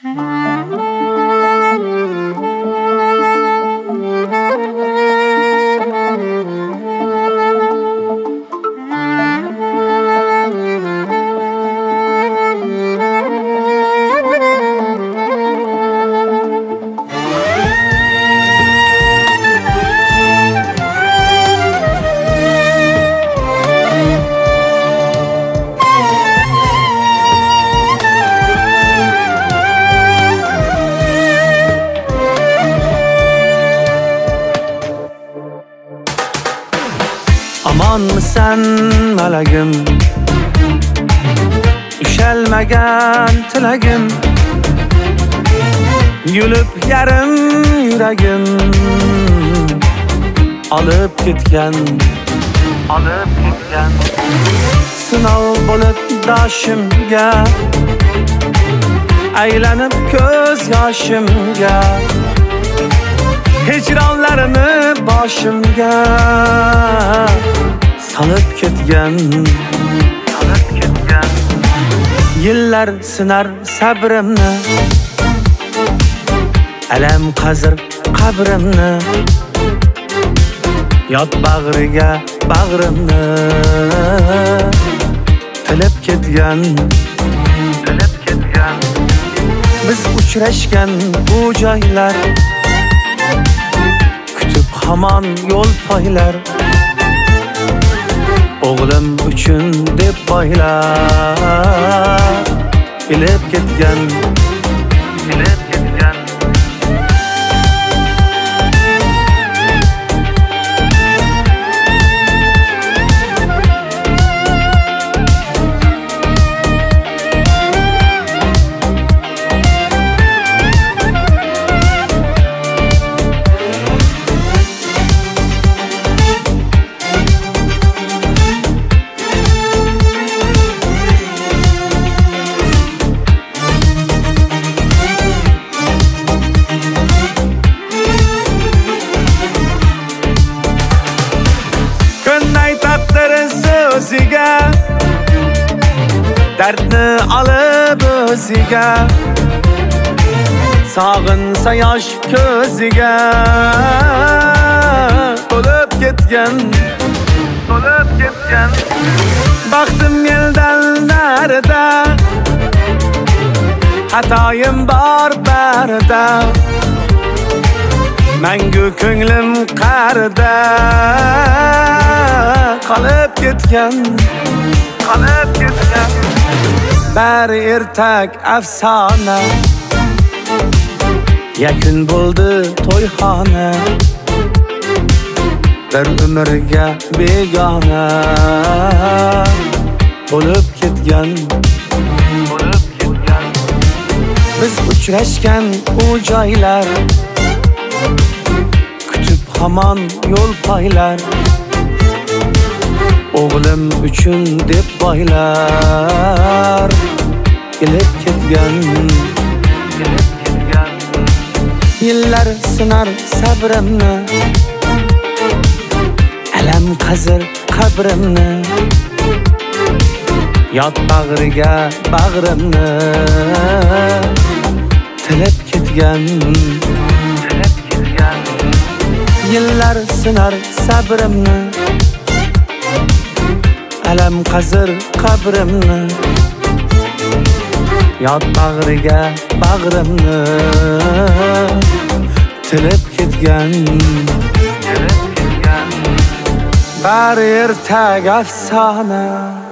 Amanmısan malagim, ushalmagan tilagim, yulib yarim yuragim, olib ketgan sinov bo'lib doshimga, aylanib ko'z yoshimga, hijronlarini boshimga solib ketgan. Yillar sinar sabrimni, alam qazir qabrimni, yot bag'riga bag'rimni tilib ketgan. Biz uchrashgan bu joylar, kutib hamon yo'l poylar, o'g'lim uchun deb boylar ilib ketgan. Dardni olib o'ziga, sog'insa yosh ko'ziga to'lib ketgan. Baxtim eldan narida, xatoyim bor barida, mangu ko'nglim qarida qolib ketgan. Bari ertak afsona, yakun bo'ldi to'yxona, bir umrga begona bo'lib ketgan. Biz uchrashgan u joylar, kutib hamon yo'l poylar, o'g'lim uchun deb boylar ilib ketgan. Yillar sinar sabrimni, alam qazir qabrimni, yot bag'riga bag'rimni tilib ketgan. Yillar sinar sabrimni, alam qazir qabrimni, yot bag'riga bag'rimni tilib ketgan. Bari ertak afsona.